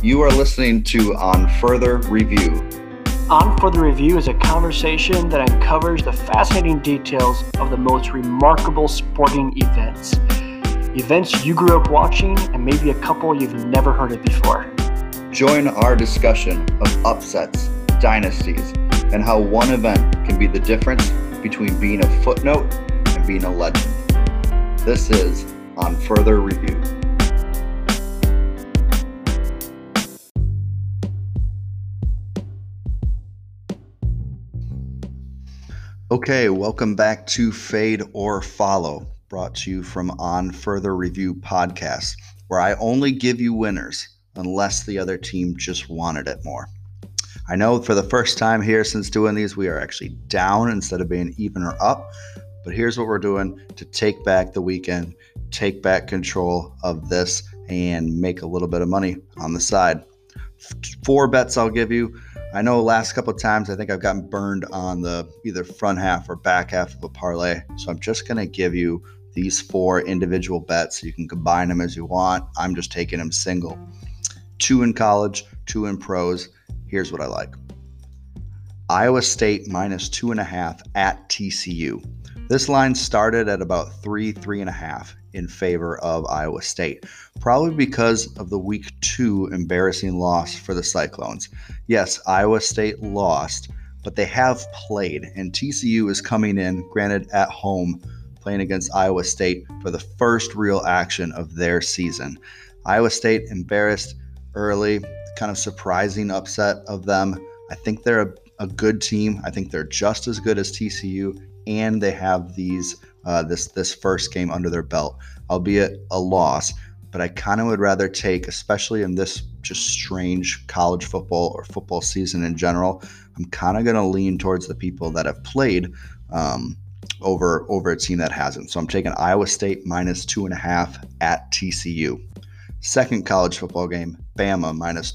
You are listening to On Further Review. On Further Review is a conversation that uncovers the fascinating details of the most remarkable sporting events. Events you grew up watching and maybe a couple you've never heard of before. Join our discussion of upsets, dynasties, and how one event can be the difference between being a footnote and being a legend. This is On Further Review. Okay, welcome back to Fade or Follow, brought to you from On Further Review podcast, where I only give you winners unless the other team just wanted it more. I know for the first time here since doing these, we are actually down instead of being even or up, but here's what we're doing to take back the weekend, take back control of this, and make a little bit of money on the side. 4 bets I'll give you. I know last couple of times I think I've gotten burned on the either front half or back half of a parlay. So I'm just going to give you these 4 individual bets. You can combine them as you want. I'm just taking them single. 2 in college, 2 in pros. Here's what I like. Iowa State minus 2.5 at TCU. This line started at about 3.5 in favor of Iowa State, probably because of the week 2 embarrassing loss for the Cyclones. Yes, Iowa State lost, but they have played, and TCU is coming in, granted at home, playing against Iowa State for the first real action of their season. Iowa State embarrassed early, kind of surprising upset of them. I think they're a good team. I think they're just as good as TCU, and they have these this first game under their belt, albeit a loss. But I kind of would rather take, especially in this just strange college football or football season in general, I'm kind of going to lean towards the people that have played over a team that hasn't. So I'm taking Iowa State minus 2.5 at TCU. Second college football game, Bama minus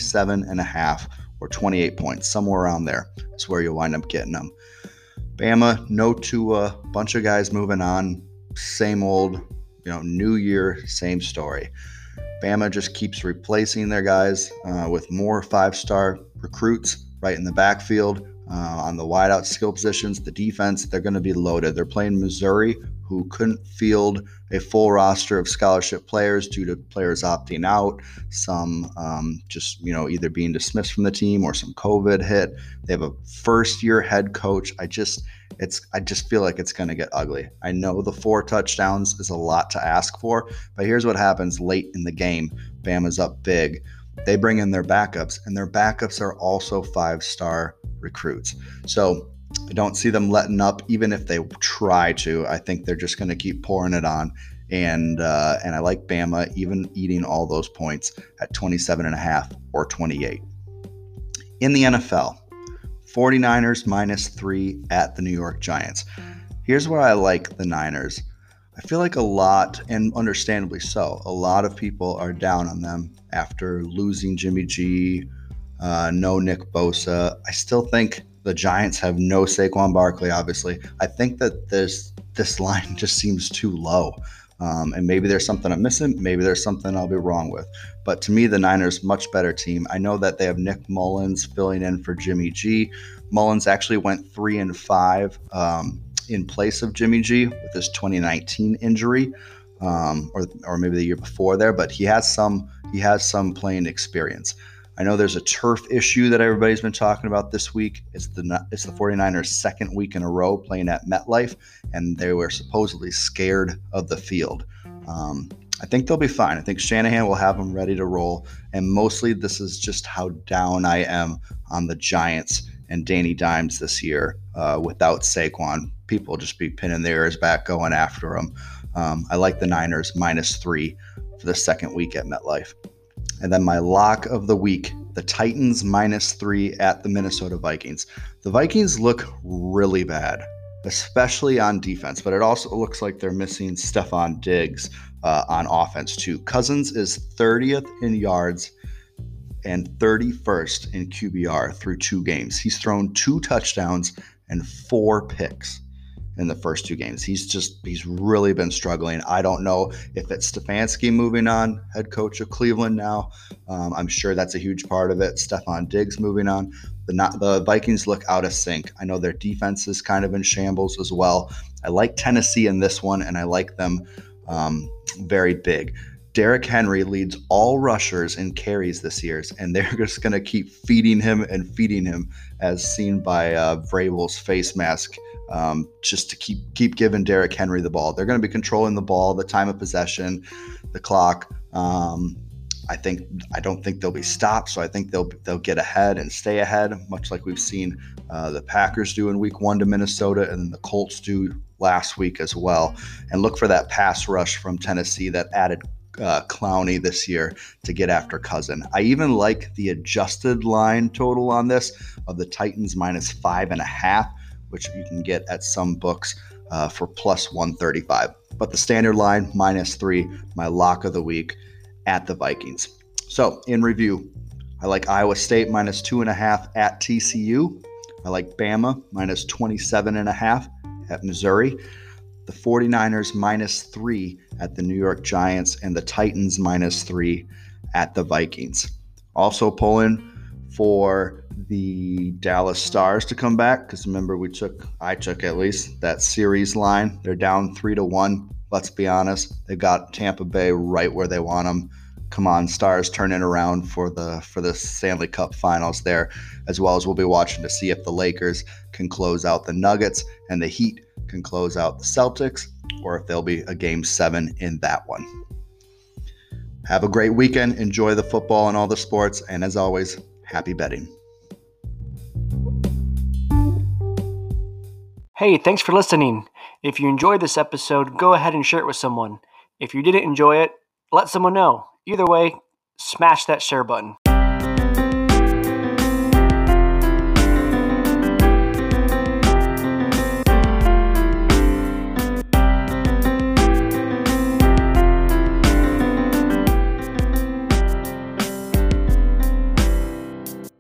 27.5 or 28 points, somewhere around there is where you'll wind up getting them. Bama, no Tua, bunch of guys moving on, same old, new year, same story. Bama just keeps replacing their guys with more 5-star recruits right in the backfield, on the wideout skill positions. The defense, they're going to be loaded. They're playing Missouri, who couldn't field a full roster of scholarship players due to players opting out, some either being dismissed from the team or some COVID hit. They have a first-year head coach. I just feel like it's going to get ugly. I know the 4 touchdowns is a lot to ask for, but here's what happens late in the game. Bama's up big. They bring in their backups, and their backups are also 5-star recruits. So I don't see them letting up, even if they try to. I think they're just going to keep pouring it on. And I like Bama even eating all those points at 27.5 or 28. In the NFL, 49ers minus 3 at the New York Giants. Here's where I like the Niners. I feel like a lot, and understandably so, a lot of people are down on them after losing Jimmy G, no Nick Bosa. I still think the Giants have no Saquon Barkley, obviously. I think that this line just seems too low. And maybe there's something I'm missing. Maybe there's something I'll be wrong with. But to me, the Niners, much better team. I know that they have Nick Mullins filling in for Jimmy G. Mullins actually went 3-5 in place of Jimmy G with his 2019 injury, or maybe the year before there. But he has some playing experience. I know there's a turf issue that everybody's been talking about this week. It's the 49ers' second week in a row playing at MetLife, and they were supposedly scared of the field. I think they'll be fine. I think Shanahan will have them ready to roll, and mostly this is just how down I am on the Giants and Danny Dimes this year. Without Saquon, people will just be pinning their ears back going after him. I like the Niners minus 3 for the second week at MetLife. And then my lock of the week, the Titans minus 3 at the Minnesota Vikings. The Vikings look really bad, especially on defense, but it also looks like they're missing Stephon Diggs on offense too. Cousins is 30th in yards and 31st in QBR through 2 games. He's thrown 2 touchdowns and 4 picks. in the first 2 games. He's really been struggling. I don't know if it's Stefanski moving on, head coach of Cleveland now. I'm sure that's a huge part of it. Stefon Diggs moving on. The Vikings look out of sync. I know their defense is kind of in shambles as well. I like Tennessee in this one, and I like them very big. Derrick Henry leads all rushers in carries this year, and they're just going to keep feeding him, as seen by Vrabel's face mask, just to keep giving Derrick Henry the ball. They're going to be controlling the ball, the time of possession, the clock. I don't think they'll be stopped, so I think they'll get ahead and stay ahead, much like we've seen the Packers do in Week 1 to Minnesota, and the Colts do last week as well. And look for that pass rush from Tennessee that added Clowney this year to get after Cousin. I even like the adjusted line total on this of the Titans -5.5, which you can get at some books for +135. But the standard line -3, my lock of the week at the Vikings. So in review, I like Iowa State -2.5 at TCU. I like Bama -27.5 at Missouri. The 49ers -3 at the New York Giants, and the Titans -3 at the Vikings. Also pulling for the Dallas Stars to come back, because remember I took at least that series line. They're down 3-1. Let's be honest, they got Tampa Bay right where they want them. Come on, Stars, turn it around for the Stanley Cup Finals there, as well as we'll be watching to see if the Lakers can close out the Nuggets and the Heat can close out the Celtics, or if there'll be a Game 7 in that one. Have a great weekend. Enjoy the football and all the sports, and as always, happy betting. Hey, thanks for listening. If you enjoyed this episode, go ahead and share it with someone. If you didn't enjoy it, let someone know. Either way, smash that share button.